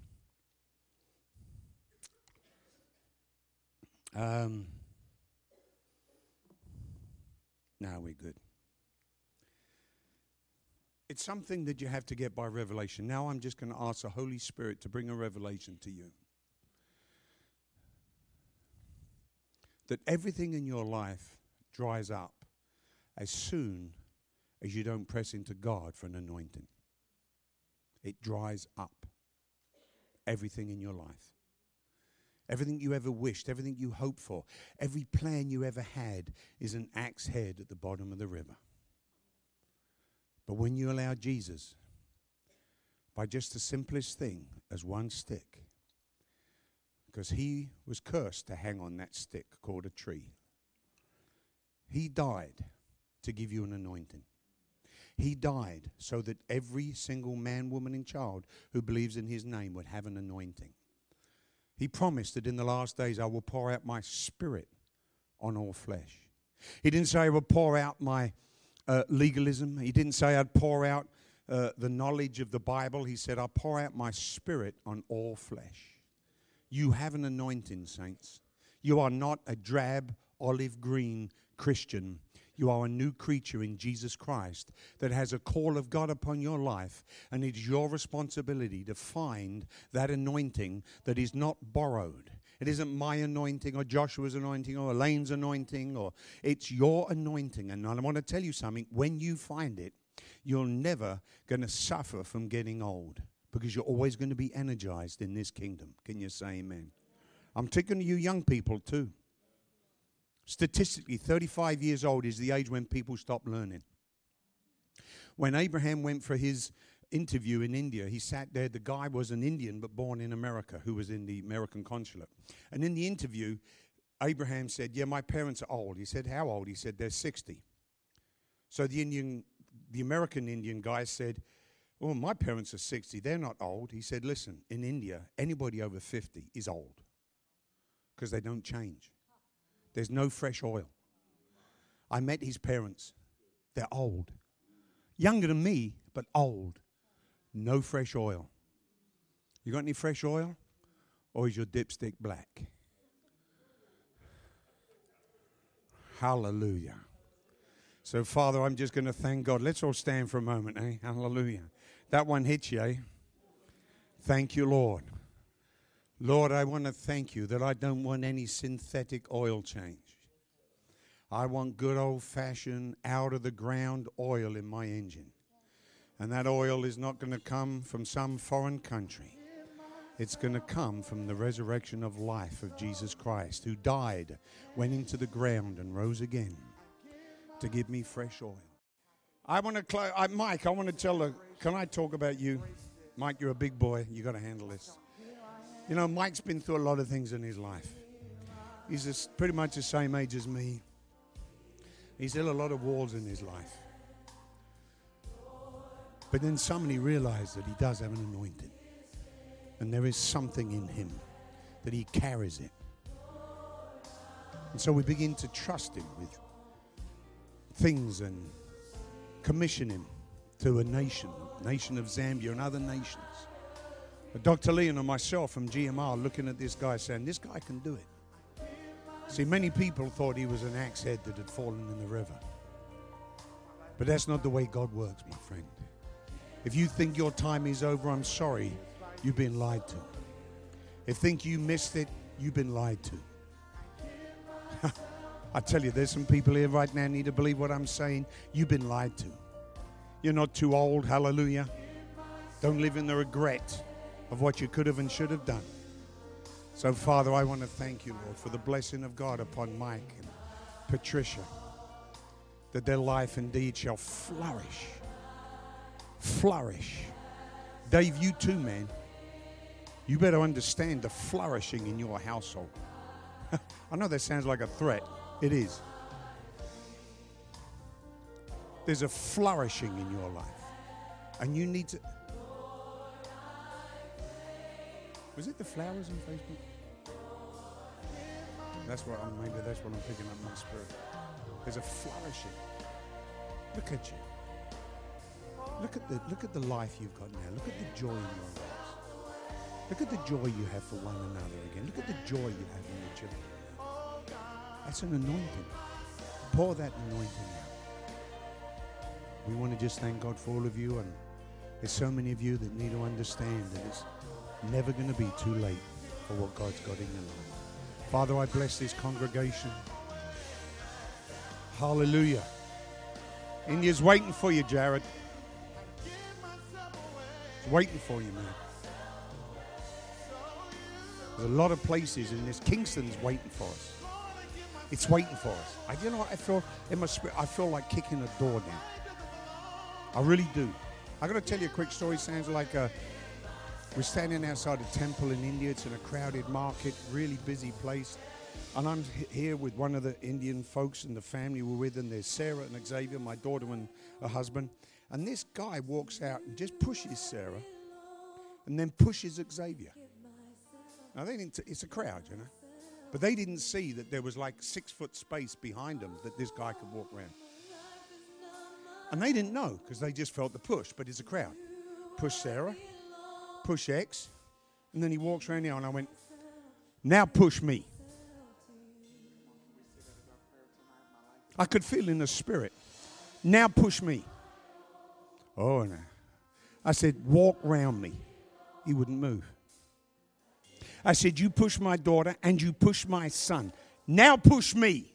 Um, no, we're good. It's something that you have to get by revelation. Now I'm just going to ask the Holy Spirit to bring a revelation to you. That everything in your life dries up as soon as you don't press into God for an anointing. It dries up. everything in your life. Everything you ever wished, everything you hoped for, every plan you ever had is an axe head at the bottom of the river. But when you allow Jesus, by just the simplest thing as one stick, because he was cursed to hang on that stick called a tree. He died to give you an anointing. He died so that every single man, woman, and child who believes in his name would have an anointing. He promised that in the last days I will pour out my spirit on all flesh. He didn't say I would pour out my uh, legalism. He didn't say I'd pour out uh, the knowledge of the Bible. He said I'll pour out my spirit on all flesh. You have an anointing, saints. You are not a drab, olive green Christian. You are a new creature in Jesus Christ that has a call of God upon your life, and it's your responsibility to find that anointing that is not borrowed. It isn't my anointing or Joshua's anointing or Elaine's anointing, or it's your anointing. And I want to tell you something. When you find it, you're never going to suffer from getting old, because you're always going to be energized in this kingdom. Can you say amen? I'm talking to you young people too. Statistically, thirty-five years old is the age when people stop learning. When Abraham went for his interview in India, he sat there. The guy was an Indian but born in America who was in the American consulate. And in the interview, Abraham said, yeah, my parents are old. He said, how old? He said, they're sixty. So the Indian, the American Indian guy said, well, my parents are sixty. They're not old. He said, listen, in India, anybody over fifty is old because they don't change. There's no fresh oil. I met his parents. They're old. Younger than me, but old. No fresh oil. You got any fresh oil? Or is your dipstick black? Hallelujah. So, Father, I'm just going to thank God. Let's all stand for a moment, eh? Hallelujah. That one hit you, eh? Thank you, Lord. Lord, I want to thank you that I don't want any synthetic oil change. I want good old-fashioned, out-of-the-ground oil in my engine. And that oil is not going to come from some foreign country. It's going to come from the resurrection of life of Jesus Christ, who died, went into the ground, and rose again to give me fresh oil. I want to close. I, Mike, I want to tell the, can I talk about you? Mike, you're a big boy. You got to handle this. You know, Mike's been through a lot of things in his life. He's a, pretty much the same age as me. He's hit a lot of walls in his life. But then somebody realized that he does have an anointing. And there is something in him that he carries it. And so we begin to trust him with things and commission him to a nation, nation of Zambia and other nations. But Doctor Leon and myself from G M R looking at this guy saying, this guy can do it. See, many people thought he was an axe head that had fallen in the river. But that's not the way God works, my friend. If you think your time is over, I'm sorry, you've been lied to. If you think you missed it, you've been lied to. I tell you, there's some people here right now need to believe what I'm saying. You've been lied to. You're not too old, hallelujah. Don't live in the regret of what you could have and should have done. So, Father, I want to thank you, Lord, for the blessing of God upon Mike and Patricia, that their life indeed shall flourish. Flourish. Dave, you too, man. You better understand the flourishing in your household. I know that sounds like a threat. It is. There's a flourishing in your life. And you need to... Was it the flowers on Facebook? That's what I'm, maybe that's what I'm picking up in my spirit. There's a flourishing. Look at you. Look at the look at the life you've got now. Look at the joy in your lives. Look at the joy you have for one another again. Look at the joy you have in your children. That's an anointing. Pour that anointing out. We want to just thank God for all of you, and there's so many of you that need to understand that it's never going to be too late for what God's got in your life. Father, I bless this congregation. Hallelujah. India's waiting for you, Jared. It's waiting for you, man. There's a lot of places in this. Kingston's waiting for us. It's waiting for us. I, you know what I feel in my spirit? I feel like kicking a door down. I really do. I got to tell you a quick story. Sounds like a, we're standing outside a temple in India. It's in a crowded market, really busy place. And I'm here with one of the Indian folks and the family we're with, and there's Sarah and Xavier, my daughter and her husband. And this guy walks out and just pushes Sarah and then pushes Xavier. Now, they didn't, it's a crowd, you know. But they didn't see that there was like six foot space behind them that this guy could walk around. And they didn't know because they just felt the push, but it's a crowd. Push Sarah, push X, and then he walks around now and I went, now push me. I could feel in the spirit, now push me. Oh, no. I said, walk round me. He wouldn't move. I said, you push my daughter and you push my son. Now push me.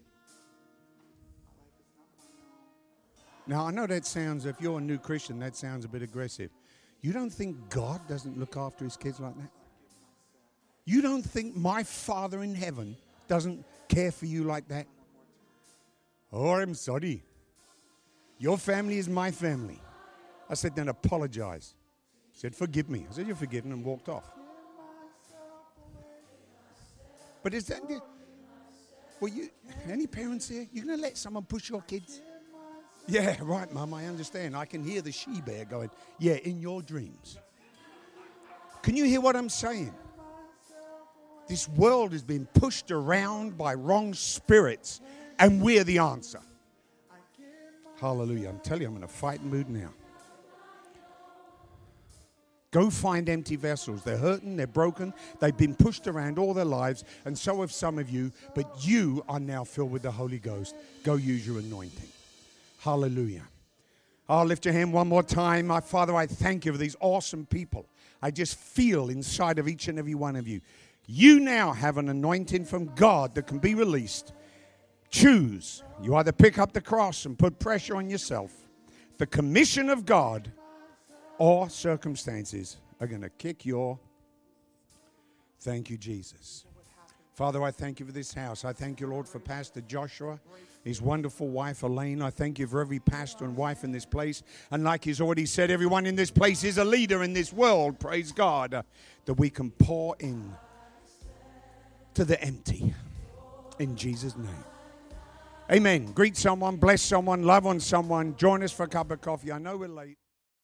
Now, I know that sounds, if you're a new Christian, that sounds a bit aggressive. You don't think God doesn't look after his kids like that? You don't think my Father in heaven doesn't care for you like that? Oh, I'm sorry. Your family is my family. I said, then apologize. He said, forgive me. I said, you're forgiven, and walked off. But is that, well, you, any parents here, you're going to let someone push your kids? Yeah, right, Mum, I understand. I can hear the she-bear going, yeah, in your dreams. Can you hear what I'm saying? This world has been pushed around by wrong spirits, and we're the answer. Hallelujah. I'm telling you, I'm in a fighting mood now. Go find empty vessels. They're hurting, they're broken, they've been pushed around all their lives, and so have some of you, but you are now filled with the Holy Ghost. Go use your anointing. Hallelujah. I'll lift your hand one more time. My Father, I thank you for these awesome people. I just feel inside of each and every one of you. You now have an anointing from God that can be released. Choose. You either pick up the cross and put pressure on yourself. The commission of God or circumstances are going to kick your... Thank you, Jesus. Father, I thank you for this house. I thank you, Lord, for Pastor Joshua, his wonderful wife, Elaine. I thank you for every pastor and wife in this place. And like he's already said, everyone in this place is a leader in this world, praise God, uh, that we can pour in to the empty. In Jesus' name. Amen. Greet someone, bless someone, love on someone. Join us for a cup of coffee. I know we're late.